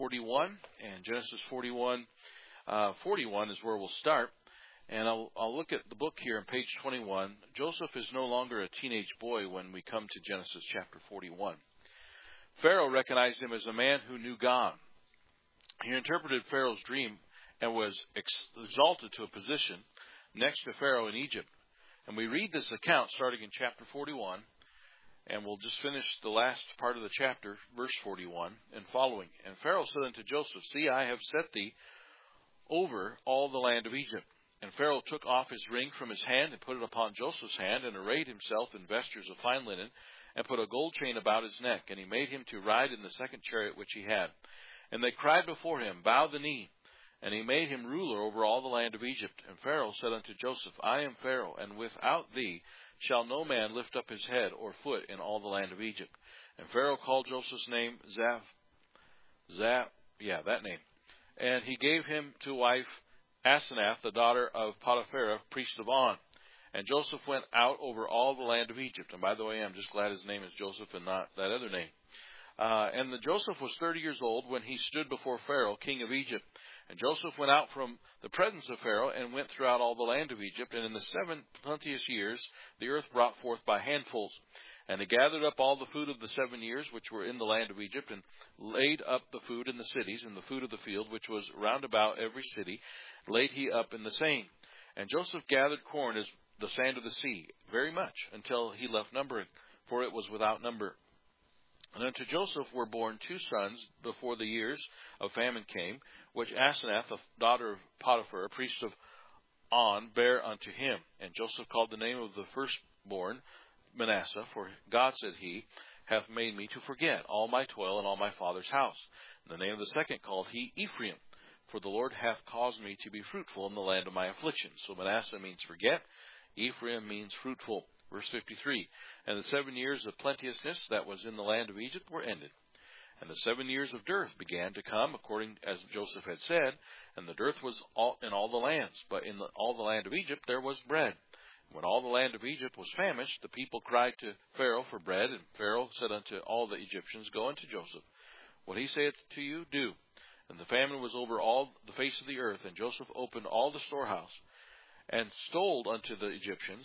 41, and Genesis 41, 41 is where we'll start. And I'll look at the book here on page 21. Joseph is no longer a teenage boy when we come to Genesis chapter 41. Pharaoh recognized him as a man who knew God. He interpreted Pharaoh's dream and was exalted to a position next to Pharaoh in Egypt. And we read this account starting in chapter 41, and we'll just finish the last part of the chapter, verse 41 and following. And Pharaoh said unto Joseph, See, I have set thee over all the land of Egypt. And Pharaoh took off his ring from his hand and put it upon Joseph's hand, and arrayed himself in vestures of fine linen, and put a gold chain about his neck. And he made him to ride in the second chariot which he had. And they cried before him, Bow the knee. And he made him ruler over all the land of Egypt. And Pharaoh said unto Joseph, I am Pharaoh, and without thee shall no man lift up his head or foot in all the land of Egypt. And Pharaoh called Joseph's name that name. And he gave him to wife Asenath, the daughter of Potiphar, priest of On. And Joseph went out over all the land of Egypt. And by the way, I'm just glad his name is Joseph and not that other name. Joseph was 30 years old when he stood before Pharaoh, king of Egypt. And Joseph went out from the presence of Pharaoh and went throughout all the land of Egypt. And in the 7 plenteous years the earth brought forth by handfuls. And he gathered up all the food of the 7 years which were in the land of Egypt, and laid up the food in the cities, and the food of the field which was round about every city laid he up in the same. And Joseph gathered corn as the sand of the sea, very much, until he left numbering, for it was without number. And unto Joseph were born 2 sons before the years of famine came, which Asenath, the daughter of Potiphar, a priest of On, bare unto him. And Joseph called the name of the firstborn Manasseh, for God, said he, hath made me to forget all my toil and all my father's house. And the name of the second called he Ephraim, for the Lord hath caused me to be fruitful in the land of my affliction. So Manasseh means forget, Ephraim means fruitful. Verse 53, And the 7 years of plenteousness that was in the land of Egypt were ended. And the 7 years of dearth began to come, according as Joseph had said, and the dearth was in all the lands. But in all the land of Egypt there was bread. When all the land of Egypt was famished, the people cried to Pharaoh for bread. And Pharaoh said unto all the Egyptians, Go unto Joseph. What he saith to you, do. And the famine was over all the face of the earth. And Joseph opened all the storehouse, and stole unto the Egyptians.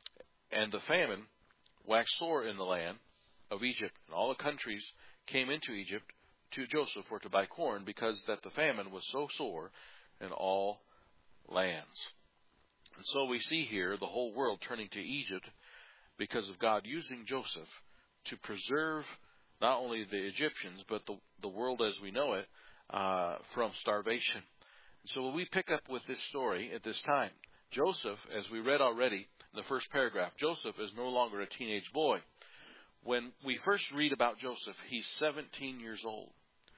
And the famine waxed sore in the land of Egypt. And all the countries came into Egypt to Joseph for to buy corn, because that the famine was so sore in all lands. And so we see here the whole world turning to Egypt because of God using Joseph to preserve not only the Egyptians, but the world as we know it from starvation. And so we pick up with this story at this time. Joseph, as we read already in the first paragraph, Joseph is no longer a teenage boy. When we first read about Joseph, he's 17 years old.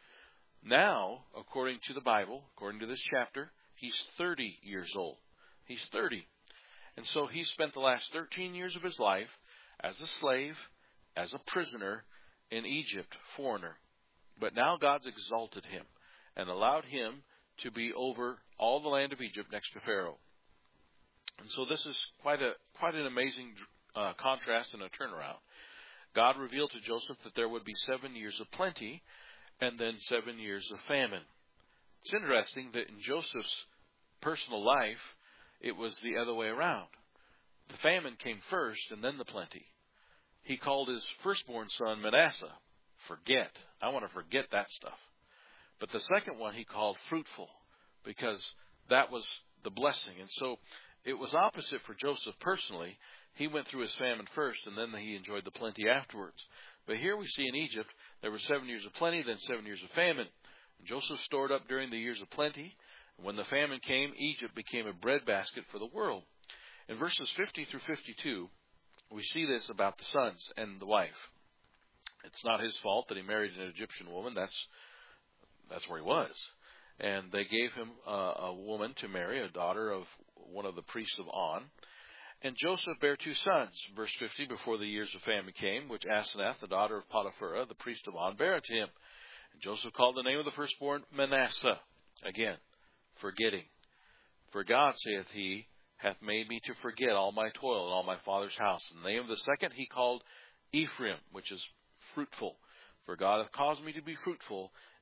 Now, according to the Bible, according to this chapter, he's 30 years old. He's 30. And so he spent the last 13 years of his life as a slave, as a prisoner in Egypt, foreigner. But now God's exalted him and allowed him to be over all the land of Egypt next to Pharaoh. And so this is quite an amazing contrast and a turnaround. God revealed to Joseph that there would be 7 years of plenty and then 7 years of famine. It's interesting that in Joseph's personal life, it was the other way around. The famine came first and then the plenty. He called his firstborn son Manasseh. Forget. I want to forget that stuff. But the second one he called fruitful, because that was the blessing. And so it was opposite for Joseph personally. He went through his famine first, and then he enjoyed the plenty afterwards. But here we see in Egypt, there were 7 years of plenty, then 7 years of famine. And Joseph stored up during the years of plenty. And when the famine came, Egypt became a breadbasket for the world. In verses 50 through 52, we see this about the sons and the wife. It's not his fault that he married an Egyptian woman. That's where he was. And they gave him a woman to marry, a daughter of one of the priests of On. And Joseph bare 2 sons, verse 50, before the years of famine came, which Asenath, the daughter of Potiphar, the priest of On, bare unto him. And Joseph called the name of the firstborn Manasseh. Again, forgetting. For God, saith he, hath made me to forget all my toil and all my father's house. And the name of the second he called Ephraim, which is fruitful. For God hath caused me to be fruitful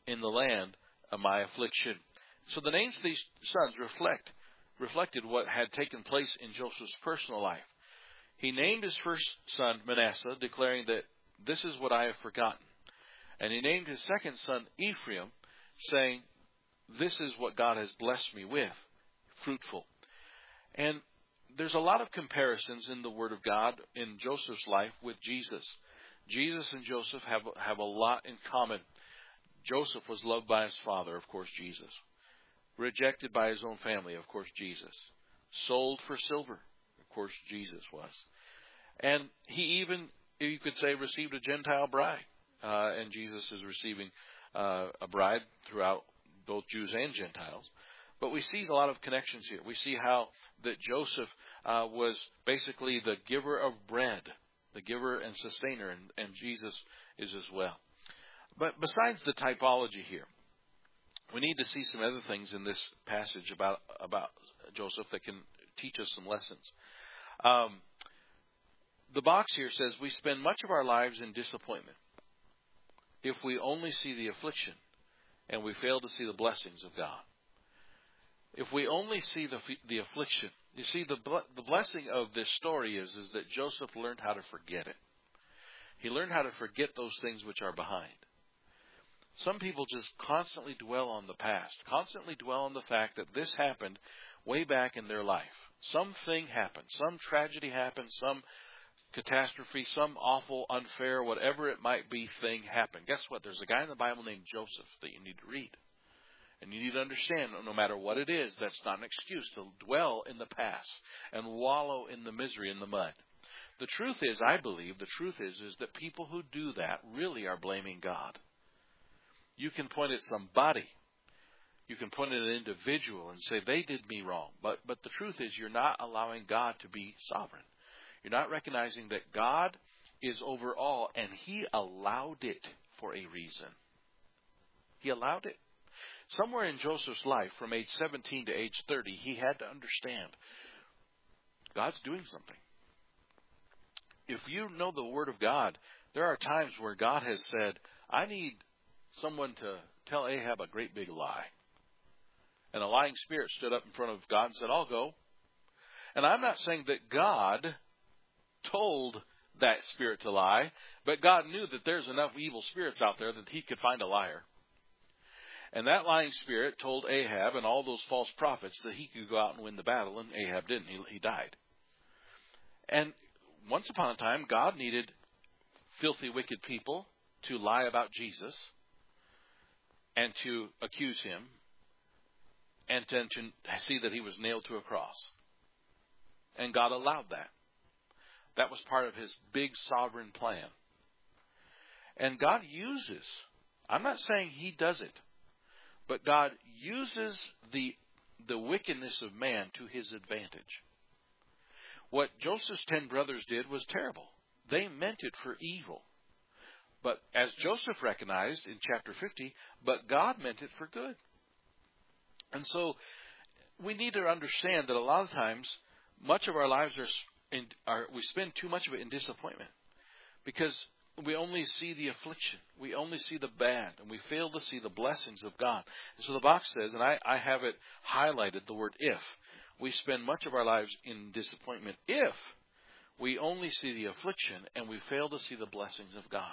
in the land of my affliction. So the names of these sons reflected what had taken place in Joseph's personal life. He named his first son Manasseh, declaring that this is what I have forgotten. And he named his second son Ephraim, saying, this is what God has blessed me with, fruitful. And there's a lot of comparisons in the Word of God in Joseph's life with Jesus. Jesus and Joseph have a lot in common. Joseph was loved by his father, of course, Jesus. Rejected by his own family, of course, Jesus. Sold for silver, of course, Jesus was. And he even, you could say, received a Gentile bride. And Jesus is receiving a bride throughout both Jews and Gentiles. But we see a lot of connections here. We see how that Joseph was basically the giver of bread, the giver and sustainer, and Jesus is as well. But besides the typology here, we need to see some other things in this passage about Joseph that can teach us some lessons. The box here says we spend much of our lives in disappointment if we only see the affliction and we fail to see the blessings of God. If we only see the affliction, you see, the blessing of this story is that Joseph learned how to forget it. He learned how to forget those things which are behind. Some people just constantly dwell on the past, constantly dwell on the fact that this happened way back in their life. Something happened, some tragedy happened, some catastrophe, some awful, unfair, whatever it might be, thing happened. Guess what? There's a guy in the Bible named Joseph that you need to read. And you need to understand, no matter what it is, that's not an excuse to dwell in the past and wallow in the misery, in the mud. The truth is, I believe, the truth is that people who do that really are blaming God. You can point at somebody. You can point at an individual and say, they did me wrong. But the truth is, you're not allowing God to be sovereign. You're not recognizing that God is over all, and He allowed it for a reason. He allowed it. Somewhere in Joseph's life, from age 17 to age 30, he had to understand God's doing something. If you know the Word of God, there are times where God has said, I need someone to tell Ahab a great big lie. And a lying spirit stood up in front of God and said, I'll go. And I'm not saying that God told that spirit to lie, but God knew that there's enough evil spirits out there that He could find a liar. And that lying spirit told Ahab and all those false prophets that he could go out and win the battle, and Ahab didn't. He died. And once upon a time, God needed filthy, wicked people to lie about Jesus and to accuse Him and to see that He was nailed to a cross. And God allowed that. That was part of His big sovereign plan. And God uses, I'm not saying He does it, but God uses the wickedness of man to His advantage. What Joseph's 10 brothers did was terrible. They meant it for evil. But as Joseph recognized in chapter 50, but God meant it for good. And so we need to understand that a lot of times, much of our lives we spend too much of it in disappointment. Because we only see the affliction. We only see the bad. And we fail to see the blessings of God. And so the box says, and I have it highlighted, the word if. We spend much of our lives in disappointment if we only see the affliction and we fail to see the blessings of God.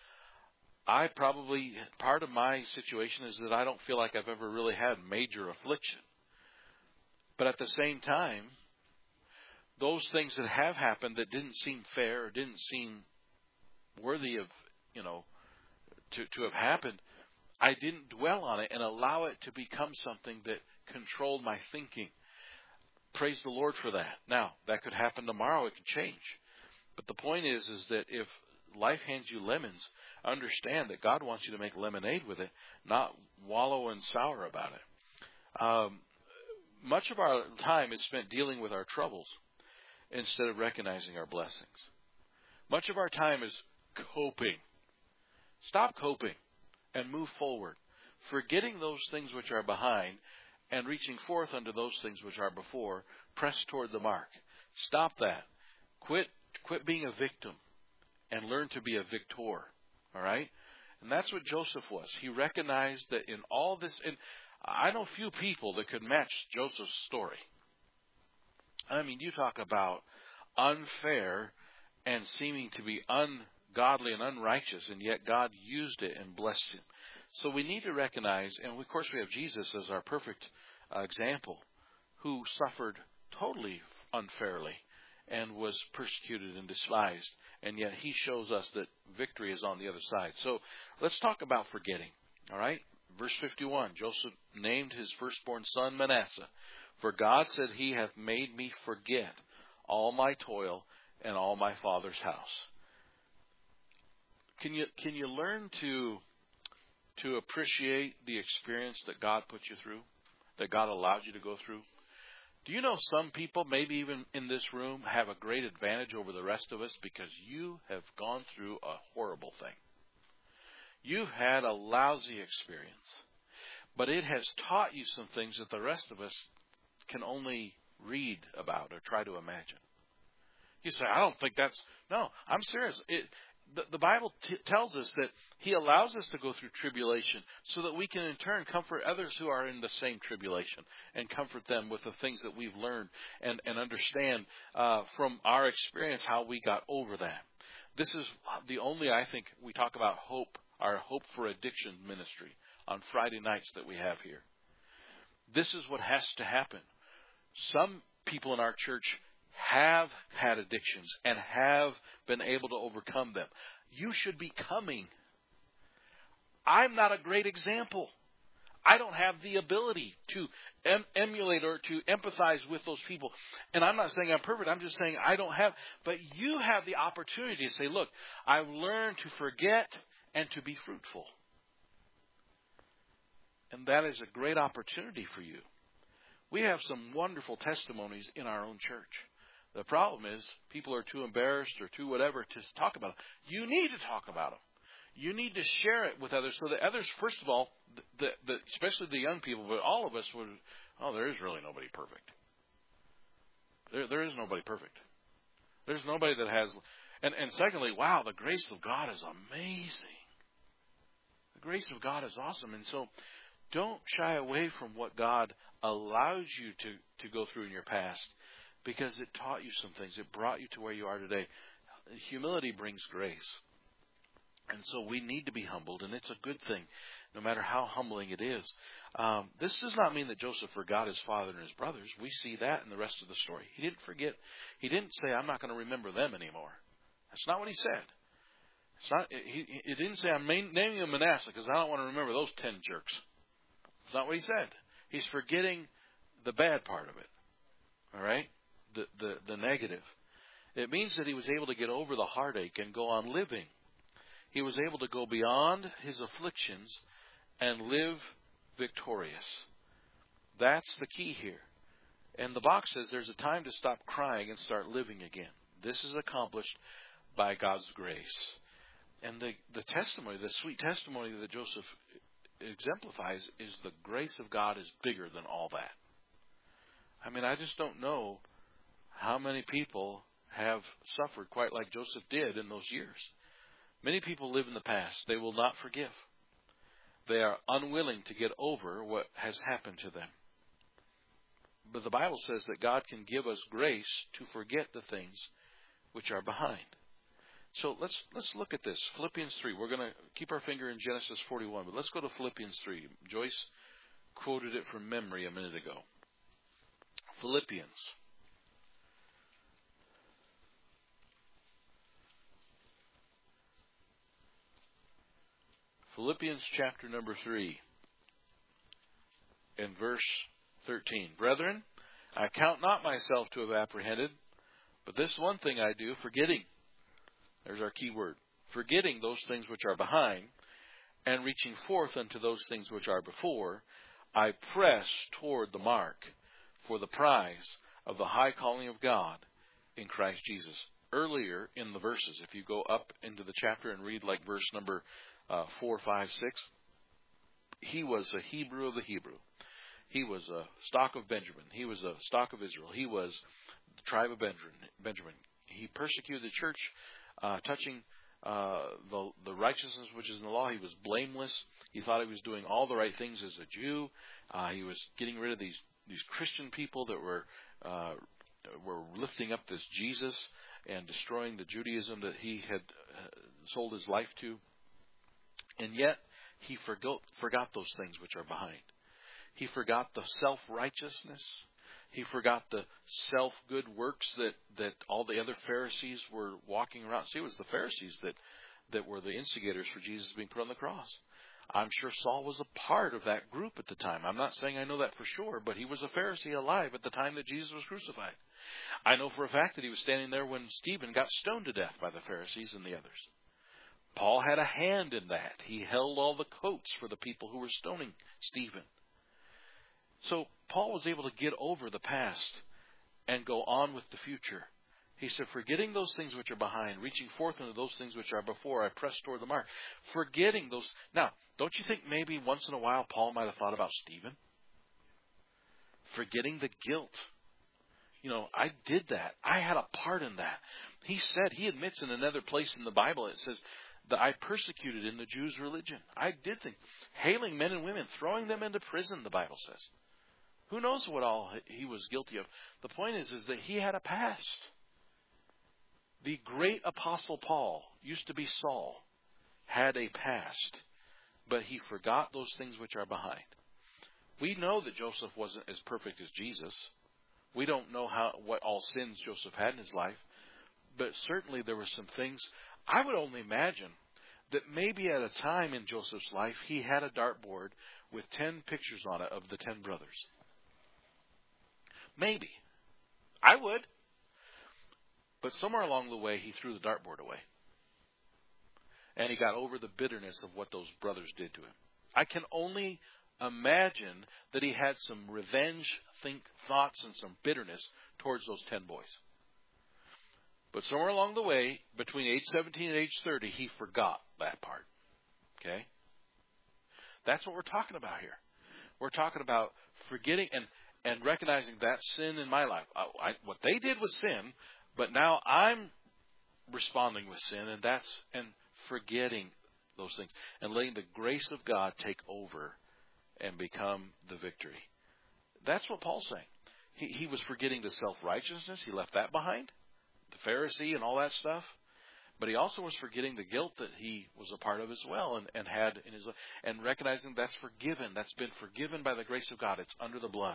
Part of my situation is that I don't feel like I've ever really had major affliction. But at the same time, those things that have happened that didn't seem fair or didn't seem worthy of, to have happened, I didn't dwell on it and allow it to become something that controlled my thinking. Praise the Lord for that. Now, that could happen tomorrow. It could change. But the point is that if life hands you lemons, understand that God wants you to make lemonade with it, not wallow and sour about it. Much of our time is spent dealing with our troubles instead of recognizing our blessings. Much of our time is coping. Stop coping and move forward, forgetting those things which are behind and reaching forth unto those things which are before. Press toward the mark. Stop that. Quit being a victim and learn to be a victor. All right? And that's what Joseph was. He recognized that in all this, and I know few people that could match Joseph's story. I mean, you talk about unfair and seeming to be ungodly and unrighteous, and yet God used it and blessed him. So we need to recognize, and of course we have Jesus as our perfect example, who suffered totally unfairly and was persecuted and despised, and yet he shows us that victory is on the other side. So let's talk about forgetting. All right? Verse 51, Joseph named his firstborn son Manasseh, for God said, he hath made me forget all my toil and all my father's house. Can you learn to appreciate the experience that God put you through, that God allowed you to go through? Do you know some people, maybe even in this room, have a great advantage over the rest of us because you have gone through a horrible thing? You've had a lousy experience, but it has taught you some things that the rest of us can only read about or try to imagine. You say, I don't think that's... No, I'm serious. The Bible tells us that he allows us to go through tribulation so that we can in turn comfort others who are in the same tribulation and comfort them with the things that we've learned and understand from our experience how we got over that. This is the only, I think, we talk about hope, our Hope for Addiction ministry on Friday nights that we have here. This is what has to happen. Some people in our church have had addictions and have been able to overcome them. You should be coming. I'm not a great example. I don't have the ability to emulate or to empathize with those people. And I'm not saying I'm perfect. I'm just saying I don't have. But you have the opportunity to say, look, I've learned to forget and to be fruitful. And that is a great opportunity for you. We have some wonderful testimonies in our own church. The problem is people are too embarrassed or too whatever to talk about them. You need to talk about them. You need to share it with others so that others, first of all, especially the young people, but all of us would, there is really nobody perfect. There is nobody perfect. There's nobody that has, and secondly, wow, the grace of God is amazing. The grace of God is awesome. And so don't shy away from what God allows you to go through in your past, because it taught you some things. It brought you to where you are today. Humility brings grace. And so we need to be humbled, and it's a good thing, no matter how humbling it is. This does not mean that Joseph forgot his father and his brothers. We see that in the rest of the story. He didn't forget. He didn't say, I'm not going to remember them anymore. That's not what he said. It's not. He didn't say, I'm naming him Manasseh because I don't want to remember those 10 jerks. That's not what he said. He's forgetting the bad part of it. All right? The negative. It means that he was able to get over the heartache and go on living. He was able to go beyond his afflictions and live victorious. That's the key here. And the box says there's a time to stop crying and start living again. This is accomplished by God's grace. And the testimony, the sweet testimony that Joseph exemplifies is the grace of God is bigger than all that. I mean, I just don't know how many people have suffered quite like Joseph did in those years. Many people live in the past. They will not forgive. They are unwilling to get over what has happened to them. But the Bible says that God can give us grace to forget the things which are behind. So let's look at this. Philippians 3. We're going to keep our finger in Genesis 41, but let's go to Philippians 3. Joyce quoted it from memory a minute ago. Philippians. Philippians chapter number 3 and verse 13. Brethren, I count not myself to have apprehended, but this one thing I do, forgetting. There's our key word. Forgetting those things which are behind, and reaching forth unto those things which are before, I press toward the mark for the prize of the high calling of God in Christ Jesus. Earlier in the verses, if you go up into the chapter and read like verse number 4, 5, 6, he was a Hebrew of the Hebrew. He was a stock of Benjamin. He was a stock of Israel. He was the tribe of Benjamin. He persecuted the church, touching the righteousness which is in the law. He was blameless. He thought he was doing all the right things as a Jew. He was getting rid of these Christian people that were lifting up this Jesus and destroying the Judaism that he had sold his life to. And yet, he forgot those things which are behind. He forgot the self-righteousness. He forgot the self-good works that all the other Pharisees were walking around. See, it was the Pharisees that were the instigators for Jesus being put on the cross. I'm sure Saul was a part of that group at the time. I'm not saying I know that for sure, but he was a Pharisee alive at the time that Jesus was crucified. I know for a fact that he was standing there when Stephen got stoned to death by the Pharisees and the others. Paul had a hand in that. He held all the coats for the people who were stoning Stephen. So Paul was able to get over the past and go on with the future. He said, forgetting those things which are behind, reaching forth into those things which are before, I press toward the mark. Forgetting those. Now, don't you think maybe once in a while Paul might have thought about Stephen? Forgetting the guilt. I did that. I had a part in that. He admits in another place in the Bible, it says that I persecuted in the Jews' religion. I did things. Hailing men and women, throwing them into prison, the Bible says. Who knows what all he was guilty of? The point is that he had a past. The great apostle Paul, used to be Saul, had a past, but he forgot those things which are behind. We know that Joseph wasn't as perfect as Jesus. We don't know what all sins Joseph had in his life, but certainly there were some things. I would only imagine that maybe at a time in Joseph's life, he had a dartboard with 10 pictures on it of the 10 brothers. Maybe. I would. But somewhere along the way, he threw the dartboard away. And he got over the bitterness of what those brothers did to him. I can only imagine that he had some revenge thoughts and some bitterness towards those 10 boys. But somewhere along the way, between age 17 and age 30, he forgot that part. Okay? That's what we're talking about here. We're talking about forgetting and recognizing that sin in my life. What they did was sin, but now I'm responding with sin, and forgetting those things and letting the grace of God take over and become the victory. That's what Paul's saying. He was forgetting the self-righteousness. He left that behind, the Pharisee and all that stuff. But he also was forgetting the guilt that he was a part of as well and had in his life, and recognizing that's forgiven. That's been forgiven by the grace of God. It's under the blood.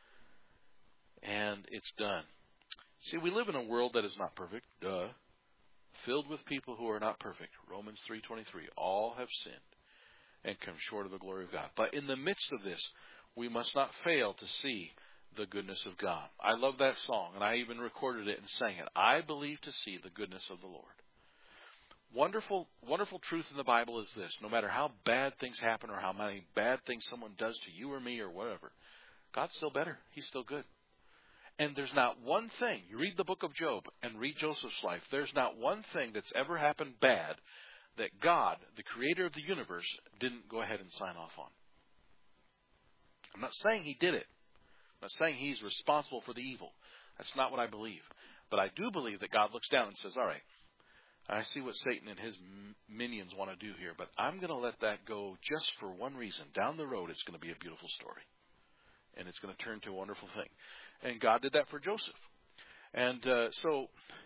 And it's done. See, we live in a world that is not perfect, filled with people who are not perfect. Romans 3:23, all have sinned and come short of the glory of God. But in the midst of this, we must not fail to see the goodness of God. I love that song, and I even recorded it and sang it. I believe to see the goodness of the Lord. Wonderful, wonderful truth in the Bible is this. No matter how bad things happen or how many bad things someone does to you or me or whatever, God's still better. He's still good. And there's not one thing, you read the book of Job and read Joseph's life, there's not one thing that's ever happened bad that God, the creator of the universe, didn't go ahead and sign off on. I'm not saying he did it. I'm not saying he's responsible for the evil. That's not what I believe. But I do believe that God looks down and says, all right, I see what Satan and his minions want to do here, but I'm going to let that go just for one reason. Down the road, it's going to be a beautiful story. And it's going to turn to a wonderful thing. And God did that for Joseph. And so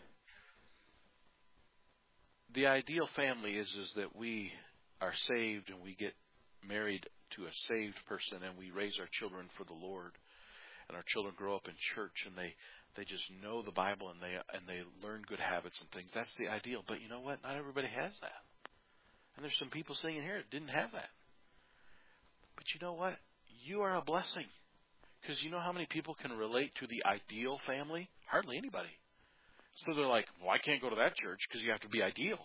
the ideal family is that we are saved and we get married to a saved person and we raise our children for the Lord. And our children grow up in church and they just know the Bible and they learn good habits and things. That's the ideal. But you know what? Not everybody has that. And there's some people sitting in here that didn't have that. But you know what? You are a blessing. Because you know how many people can relate to the ideal family? Hardly anybody. So they're like, well, I can't go to that church because you have to be ideal.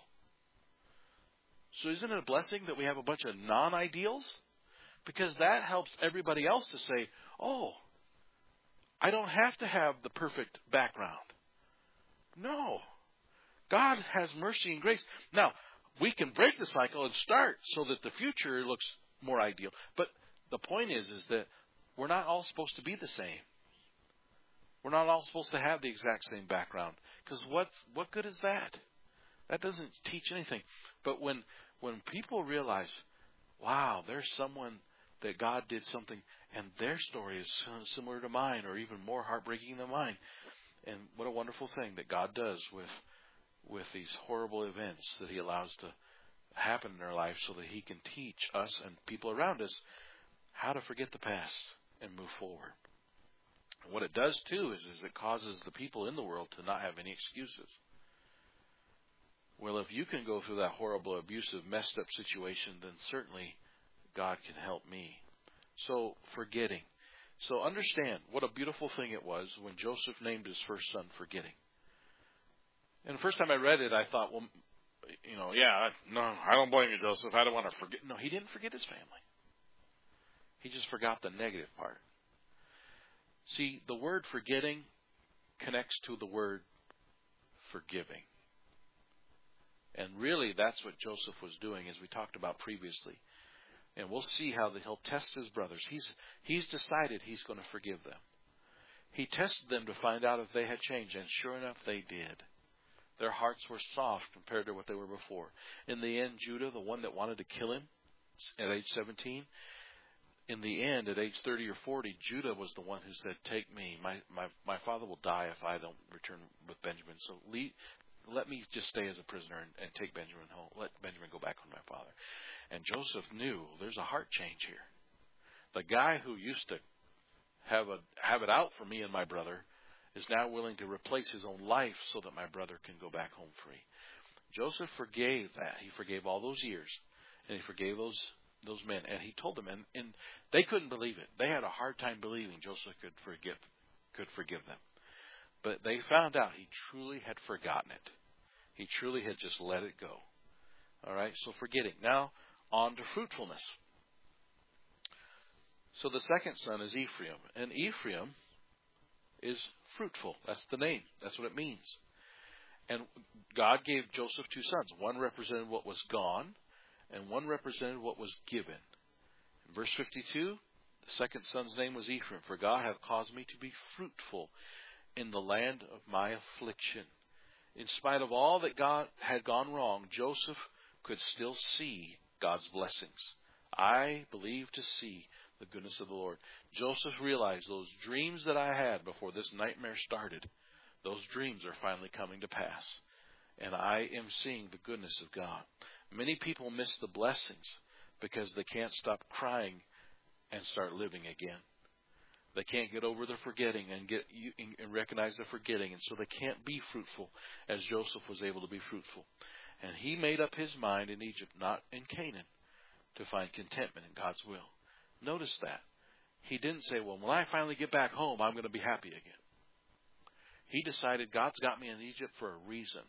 So isn't it a blessing that we have a bunch of non-ideals? Because that helps everybody else to say, oh, I don't have to have the perfect background. No. God has mercy and grace. Now, we can break the cycle and start so that the future looks more ideal. But the point is that we're not all supposed to be the same. We're not all supposed to have the exact same background. Because what good is that? That doesn't teach anything. But when people realize, wow, there's someone that God did something, and their story is similar to mine, or even more heartbreaking than mine. And what a wonderful thing that God does with these horrible events that He allows to happen in our life, so that He can teach us and people around us how to forget the past and move forward. And what it does too is it causes the people in the world to not have any excuses. Well, if you can go through that horrible, abusive, messed up situation, then certainly God can help me. So, forgetting. So understand what a beautiful thing it was when Joseph named his first son Forgetting. And the first time I read it, I thought, well, no, I don't blame you, Joseph. I don't want to forget. No, he didn't forget his family. He just forgot the negative part. See, the word forgetting connects to the word forgiving. And really, that's what Joseph was doing, as we talked about previously. And we'll see how he'll test his brothers. He's decided he's going to forgive them. He tested them to find out if they had changed, and sure enough, they did. Their hearts were soft compared to what they were before. In the end, Judah, the one that wanted to kill him at age 17, in the end, at age 30 or 40, Judah was the one who said, "Take me. My father will die if I don't return with Benjamin. So let me just stay as a prisoner and take Benjamin home. Let Benjamin go back with my father." And Joseph knew there's a heart change here. The guy who used to have it out for me and my brother is now willing to replace his own life so that my brother can go back home free. Joseph forgave that. He forgave all those years, and he forgave those men. And he told them, and they couldn't believe it. They had a hard time believing Joseph could forgive them. But they found out he truly had forgotten it. He truly had just let it go. All right, so forgetting. Now, on to fruitfulness. So the second son is Ephraim. And Ephraim is fruitful. That's the name. That's what it means. And God gave Joseph two sons. One represented what was gone, and one represented what was given. In verse 52, the second son's name was Ephraim. For God hath caused me to be fruitful in the land of my affliction. In spite of all that God had gone wrong, Joseph could still see God's blessings. I believe to see the goodness of the Lord. Joseph realized those dreams that I had before this nightmare started, those dreams are finally coming to pass. And I am seeing the goodness of God. Many people miss the blessings because they can't stop crying and start living again. They can't get over the forgetting and recognize the forgetting, and so they can't be fruitful as Joseph was able to be fruitful. And he made up his mind in Egypt, not in Canaan, to find contentment in God's will. Notice that. He didn't say, well, when I finally get back home, I'm going to be happy again. He decided God's got me in Egypt for a reason.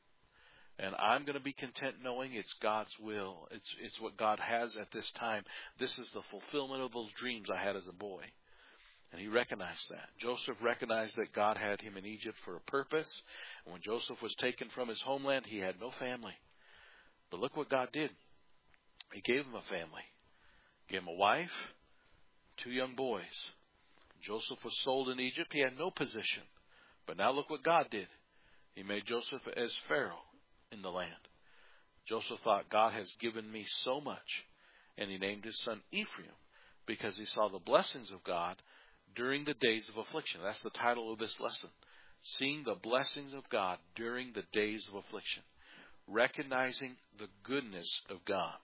And I'm going to be content knowing it's God's will. It's what God has at this time. This is the fulfillment of those dreams I had as a boy. And he recognized that. Joseph recognized that God had him in Egypt for a purpose. And when Joseph was taken from his homeland, he had no family. But look what God did. He gave him a family. He gave him a wife, two young boys. Joseph was sold in Egypt. He had no position. But now look what God did. He made Joseph as Pharaoh in the land. Joseph thought, God has given me so much. And he named his son Ephraim because he saw the blessings of God during the days of affliction. That's the title of this lesson. Seeing the blessings of God during the days of affliction. Recognizing the goodness of God.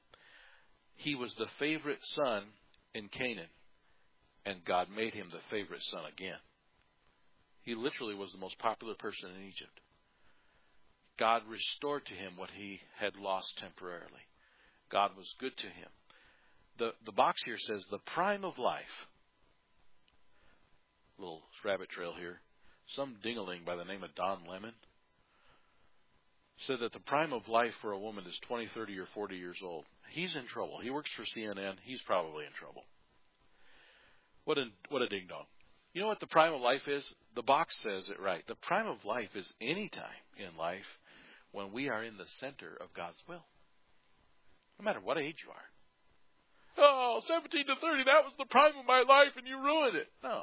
He was the favorite son in Canaan, and God made him the favorite son again. He literally was the most popular person in Egypt. God restored to him what he had lost temporarily. God was good to him. The box here says the prime of life. Little rabbit trail here. Some ding-a-ling by the name of Don Lemon said that the prime of life for a woman is 20, 30, or 40 years old. He's in trouble. He works for CNN. He's probably in trouble. What a ding-dong. You know what the prime of life is? The box says it right. The prime of life is any time in life when we are in the center of God's will. No matter what age you are. Oh, 17 to 30, that was the prime of my life and you ruined it. No.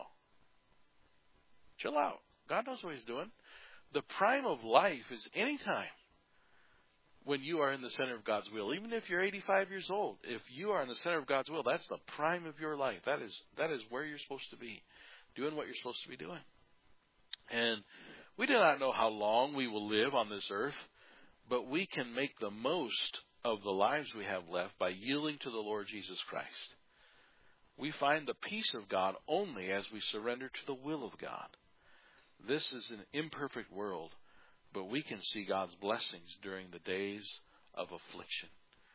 Chill out. God knows what he's doing. The prime of life is any time. when you are in the center of God's will. Even if you're 85 years old, if you are in the center of God's will, that's the prime of your life. That is where you're supposed to be, doing what you're supposed to be doing. And we do not know how long we will live on this earth, but we can make the most of the lives we have left by yielding to the Lord Jesus Christ. We find the peace of God only as we surrender to the will of God. This is an imperfect world, but we can see God's blessings during the days of affliction.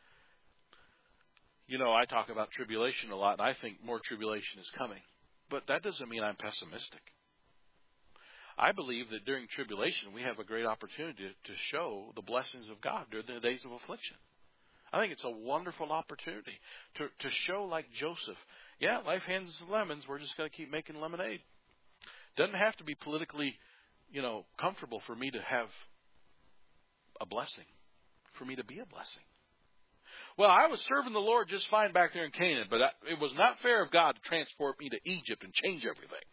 You know, I talk about tribulation a lot, and I think more tribulation is coming. But that doesn't mean I'm pessimistic. I believe that during tribulation, we have a great opportunity to show the blessings of God during the days of affliction. I think it's a wonderful opportunity to show, like Joseph, yeah, life hands us lemons, we're just going to keep making lemonade. Doesn't have to be politically, comfortable for me to have a blessing, for me to be a blessing. Well, I was serving the Lord just fine back there in Canaan, but it was not fair of God to transport me to Egypt and change everything.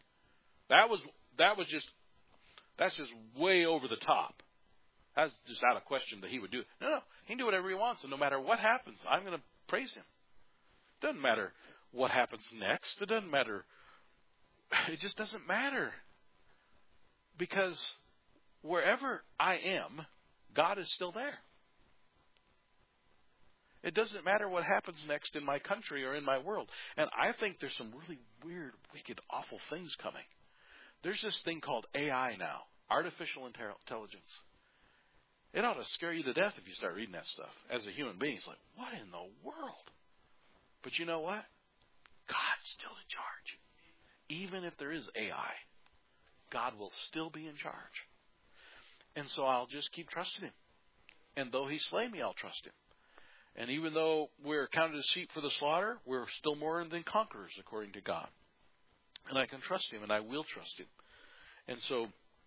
That's just way over the top. That's just out of question that he would do it. No, he can do whatever he wants, and no matter what happens, I'm going to praise him. It doesn't matter what happens next. It doesn't matter. It just doesn't matter. Because wherever I am, God is still there. It doesn't matter what happens next in my country or in my world. And I think there's some really weird, wicked, awful things coming. There's this thing called AI now, artificial intelligence. It ought to scare you to death if you start reading that stuff. As a human being, it's like, what in the world? But you know what? God's still in charge. Even if there is AI, God will still be in charge. And so I'll just keep trusting him. And though he slay me, I'll trust him. And even though we're counted as sheep for the slaughter, we're still more than conquerors according to God. And I can trust him, and I will trust him. And so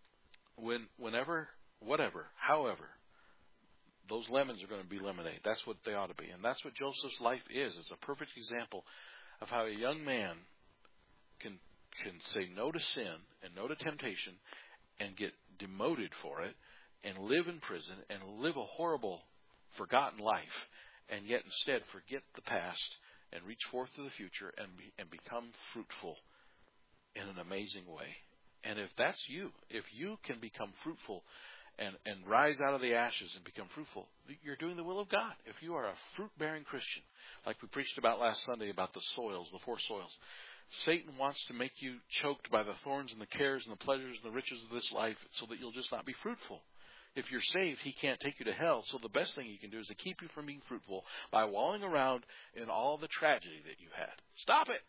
however, those lemons are going to be lemonade. That's what they ought to be. And that's what Joseph's life is. It's a perfect example of how a young man can say no to sin and no to temptation and get demoted for it and live in prison and live a horrible, forgotten life, and yet instead forget the past and reach forth to the future and become fruitful in an amazing way. And if that's you, if you can become fruitful and rise out of the ashes and become fruitful, you're doing the will of God. If you are a fruit-bearing Christian, like we preached about last Sunday about the soils, the 4 soils, Satan wants to make you choked by the thorns and the cares and the pleasures and the riches of this life so that you'll just not be fruitful. If you're saved, he can't take you to hell. So the best thing he can do is to keep you from being fruitful by walling around in all the tragedy that you had. Stop it.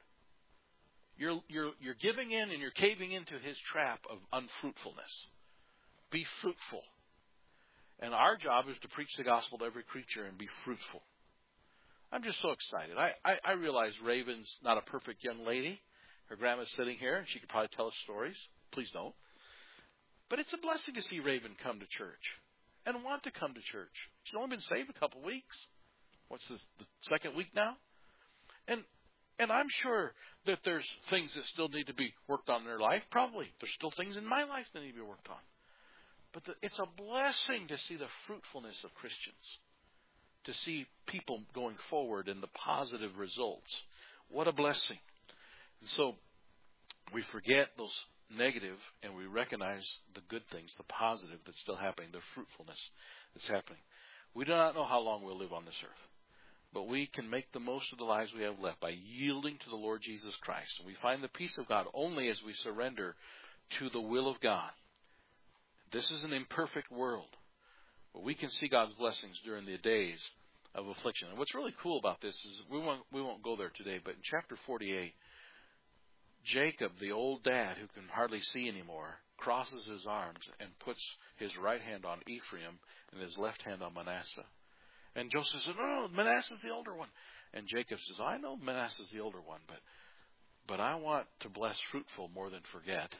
You're giving in and you're caving into his trap of unfruitfulness. Be fruitful. And our job is to preach the gospel to every creature and be fruitful. I'm just so excited. I realize Raven's not a perfect young lady. Her grandma's sitting here and she could probably tell us stories. Please don't. But it's a blessing to see Raven come to church and want to come to church. She's only been saved a couple weeks. What's this, the second week now? And I'm sure that there's things that still need to be worked on in her life. Probably. There's still things in my life that need to be worked on. But it's a blessing to see the fruitfulness of Christians. To see people going forward and the positive results. What a blessing. And so we forget those negative and we recognize the good things, the positive that's still happening, the fruitfulness that's happening. We do not know how long we'll live on this earth. But we can make the most of the lives we have left by yielding to the Lord Jesus Christ. And we find the peace of God only as we surrender to the will of God. This is an imperfect world. But we can see God's blessings during the days of affliction. And what's really cool about this is we won't go there today, but in chapter 48, Jacob, the old dad who can hardly see anymore, crosses his arms and puts his right hand on Ephraim and his left hand on Manasseh. And Joseph says, no, Manasseh's the older one. And Jacob says, I know Manasseh's the older one, but I want to bless fruitful more than forget.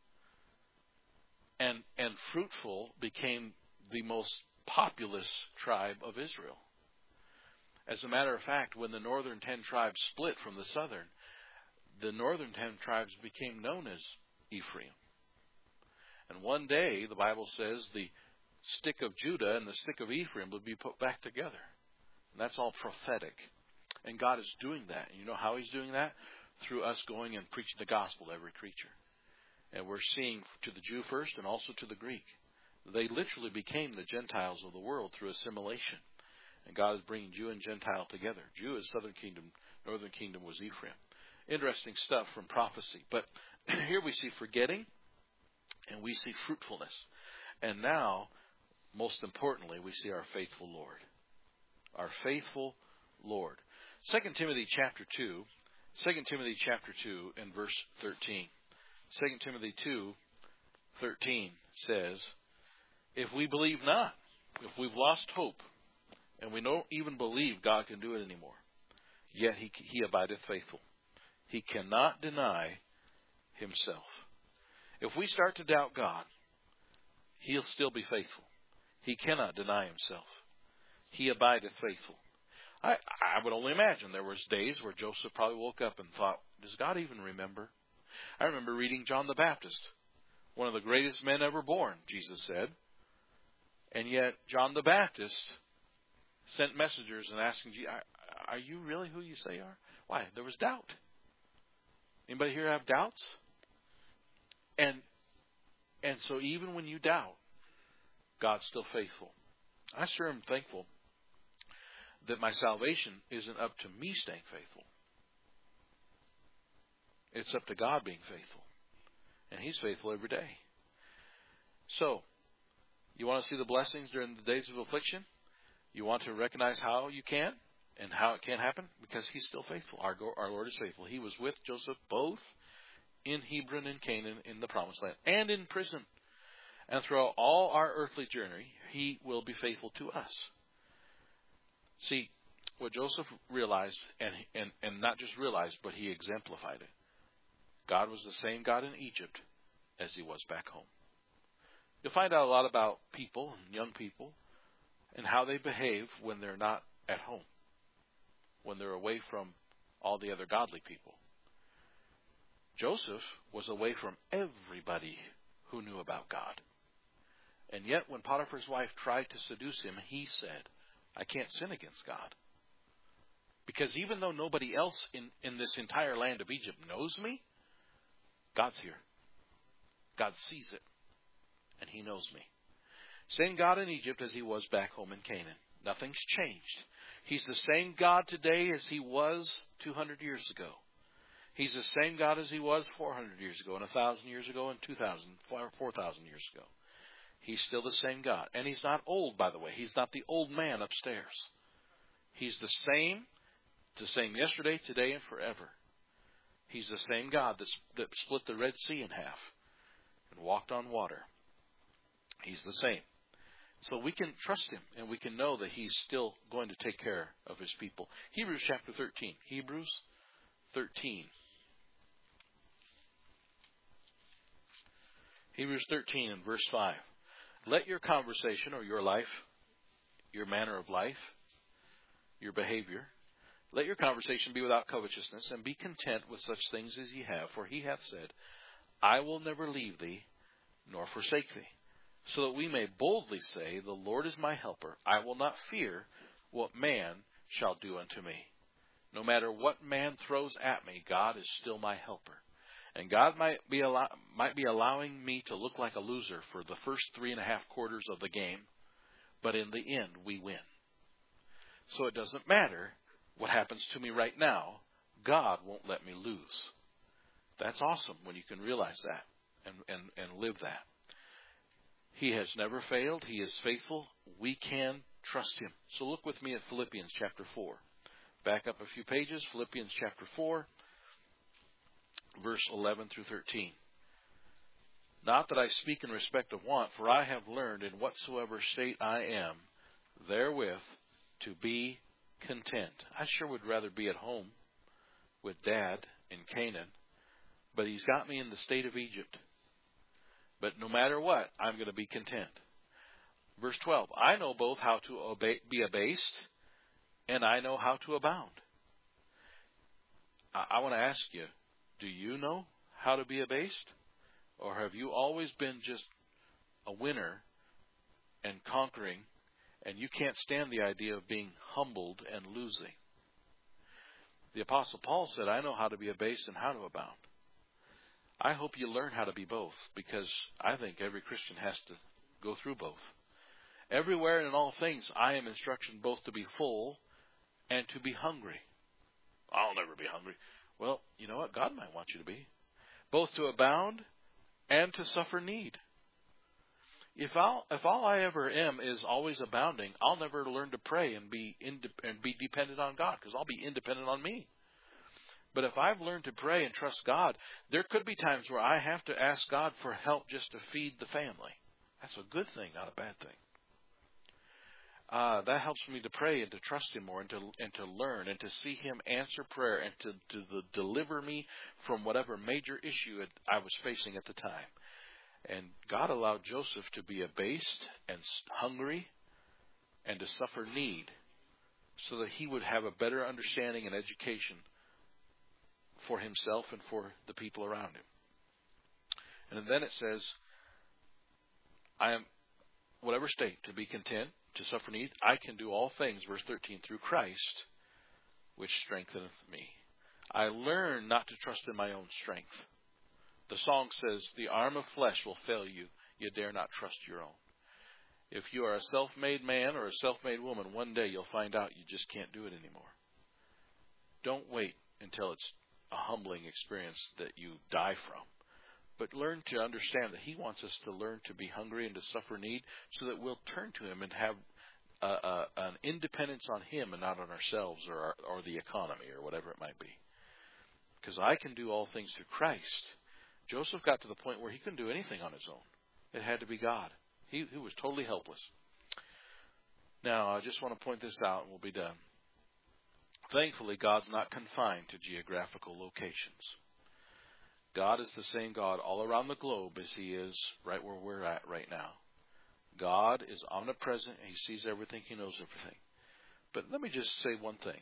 And fruitful became the most populous tribe of Israel. As a matter of fact, when the northern 10 tribes split from the southern, the northern 10 tribes became known as Ephraim. And one day, the Bible says, the stick of Judah and the stick of Ephraim would be put back together. And that's all prophetic. And God is doing that. And you know how He's doing that? Through us going and preaching the gospel to every creature. And we're seeing to the Jew first and also to the Greek. They literally became the Gentiles of the world through assimilation. And God is bringing Jew and Gentile together. Jew is southern kingdom, northern kingdom was Ephraim. Interesting stuff from prophecy. But here we see forgetting and we see fruitfulness. And now, most importantly, we see our faithful Lord. Our faithful Lord. 2 Timothy chapter 2 and verse 13. 2 Timothy 2:13 says, if we believe not, if we've lost hope, and we don't even believe God can do it anymore, yet he abideth faithful. He cannot deny Himself. If we start to doubt God, He'll still be faithful. He cannot deny Himself. He abideth faithful. I would only imagine there was days where Joseph probably woke up and thought, does God even remember? I remember reading John the Baptist, one of the greatest men ever born, Jesus said. And yet John the Baptist sent messengers and asking, are you really who you say you are? Why? There was doubt. Anybody here have doubts? And so even when you doubt, God's still faithful. I sure am thankful that my salvation isn't up to me staying faithful. It's up to God being faithful. And He's faithful every day. So, you want to see the blessings during the days of affliction? You want to recognize how you can and how it can happen? Because He's still faithful. Our Lord is faithful. He was with Joseph both in Hebron and Canaan in the Promised Land and in prison. And throughout all our earthly journey, He will be faithful to us. See, what Joseph realized, and not just realized, but he exemplified it. God was the same God in Egypt as He was back home. You'll find out a lot about people and young people and how they behave when they're not at home, when they're away from all the other godly people. Joseph was away from everybody who knew about God. And yet when Potiphar's wife tried to seduce him, he said, I can't sin against God. Because even though nobody else in this entire land of Egypt knows me, God's here. God sees it. And He knows me. Same God in Egypt as He was back home in Canaan. Nothing's changed. He's the same God today as He was 200 years ago. He's the same God as He was 400 years ago, and 1,000 years ago, and 2,000, 4,000 years ago. He's still the same God. And He's not old, by the way. He's not the old man upstairs. He's the same yesterday, today, and forever. He's the same God that split the Red Sea in half and walked on water. He's the same. So we can trust Him, and we can know that He's still going to take care of His people. Hebrews chapter 13. Hebrews 13. Hebrews 13 and verse 5. Let your conversation or your life, your manner of life, your behavior, let your conversation be without covetousness, and be content with such things as ye have. For He hath said, I will never leave thee, nor forsake thee. So that we may boldly say, the Lord is my helper. I will not fear what man shall do unto me. No matter what man throws at me, God is still my helper. And God might be allowing me to look like a loser for the first 3.5 quarters of the game, but in the end, we win. So it doesn't matter what happens to me right now. God won't let me lose. That's awesome when you can realize that and live that. He has never failed. He is faithful. We can trust Him. So look with me at Philippians chapter 4. Back up a few pages. Philippians chapter 4, verse 11 through 13. Not that I speak in respect of want, for I have learned in whatsoever state I am, therewith to be content. I sure would rather be at home with Dad in Canaan, but He's got me in the state of Egypt. But no matter what, I'm going to be content. Verse 12, I know both how to be abased, and I know how to abound. I want to ask you, do you know how to be abased? Or have you always been just a winner and conquering, and you can't stand the idea of being humbled and losing. The Apostle Paul said, I know how to be abased and how to abound. I hope you learn how to be both, because I think every Christian has to go through both. Everywhere and in all things, I am instructed both to be full and to be hungry. I'll never be hungry. Well, you know what? God might want you to be. Both to abound and to suffer need. If all I ever am is always abounding, I'll never learn to pray and be dependent on God, because I'll be independent on me. But if I've learned to pray and trust God, there could be times where I have to ask God for help just to feed the family. That's a good thing, not a bad thing. That helps me to pray and to trust Him more, and to learn and to see Him answer prayer and to deliver me from whatever major issue I was facing at the time. And God allowed Joseph to be abased and hungry and to suffer need so that he would have a better understanding and education for himself and for the people around him. And then it says, I am, whatever state, to be content, to suffer need, I can do all things, verse 13, through Christ, which strengtheneth me. I learn not to trust in my own strength. The song says, the arm of flesh will fail you. You dare not trust your own. If you are a self-made man or a self-made woman, one day you'll find out you just can't do it anymore. Don't wait until it's a humbling experience that you die from. But learn to understand that He wants us to learn to be hungry and to suffer need so that we'll turn to Him and have an independence on Him and not on ourselves or the economy or whatever it might be. Because I can do all things through Christ. Joseph got to the point where he couldn't do anything on his own. It had to be God. He was totally helpless. Now, I just want to point this out and we'll be done. Thankfully, God's not confined to geographical locations. God is the same God all around the globe as He is right where we're at right now. God is omnipresent. He sees everything. He knows everything. But let me just say one thing.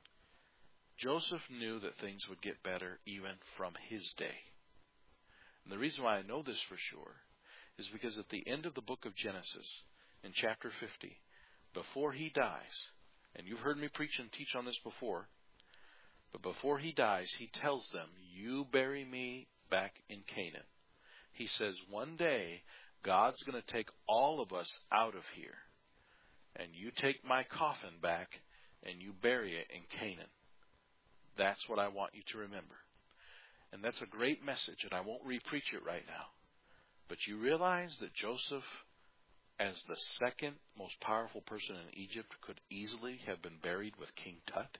Joseph knew that things would get better even from his day. And the reason why I know this for sure is because at the end of the book of Genesis, in chapter 50, before he dies, and you've heard me preach and teach on this before, but before he dies, he tells them, you bury me back in Canaan. He says, one day, God's going to take all of us out of here, and you take my coffin back, and you bury it in Canaan. That's what I want you to remember. And that's a great message, and I won't re-preach it right now. But you realize that Joseph, as the second most powerful person in Egypt, could easily have been buried with King Tut?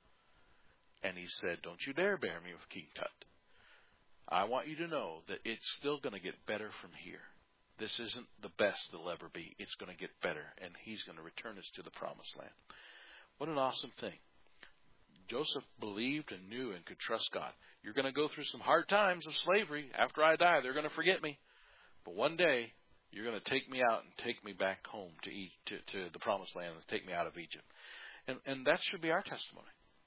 And he said, don't you dare bury me with King Tut. I want you to know that it's still going to get better from here. This isn't the best it'll ever be. It's going to get better, and He's going to return us to the promised land. What an awesome thing. Joseph believed and knew and could trust God. You're going to go through some hard times of slavery. After I die, they're going to forget me. But one day, you're going to take me out and take me back home to the promised land and take me out of Egypt. And that should be our testimony.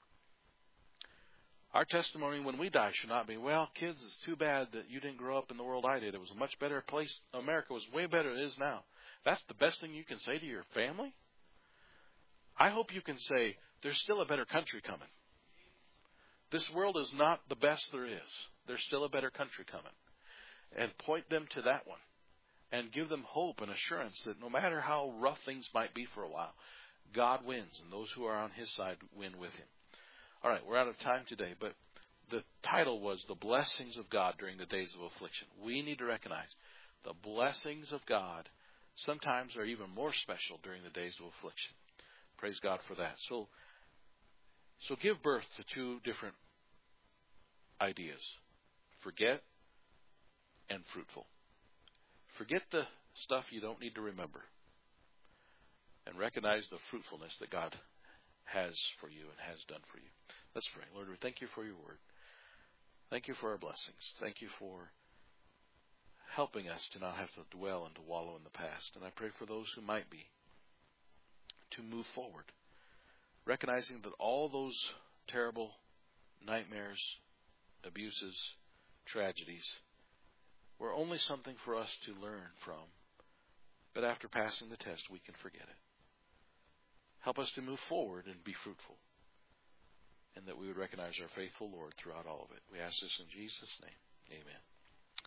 Our testimony when we die should not be, well, kids, it's too bad that you didn't grow up in the world I did. It was a much better place. America was way better than it is now. That's the best thing you can say to your family? I hope you can say, there's still a better country coming. This world is not the best there is. There's still a better country coming. And point them to that one. And give them hope and assurance that no matter how rough things might be for a while, God wins. And those who are on His side win with Him. All right, we're out of time today. But the title was The Blessings of God During the Days of Affliction. We need to recognize the blessings of God sometimes are even more special during the days of affliction. Praise God for that. So give birth to two different ideas. Forget and fruitful. Forget the stuff you don't need to remember. And recognize the fruitfulness that God has for you and has done for you. Let's pray. Lord, we thank You for Your word. Thank You for our blessings. Thank You for helping us to not have to dwell and to wallow in the past. And I pray for those who might be, to move forward, recognizing that all those terrible nightmares, abuses, tragedies were only something for us to learn from But after passing the test, we can forget it. Help us to move forward and be fruitful, and that we would recognize our faithful Lord throughout all of it. We ask this in Jesus' name. Amen.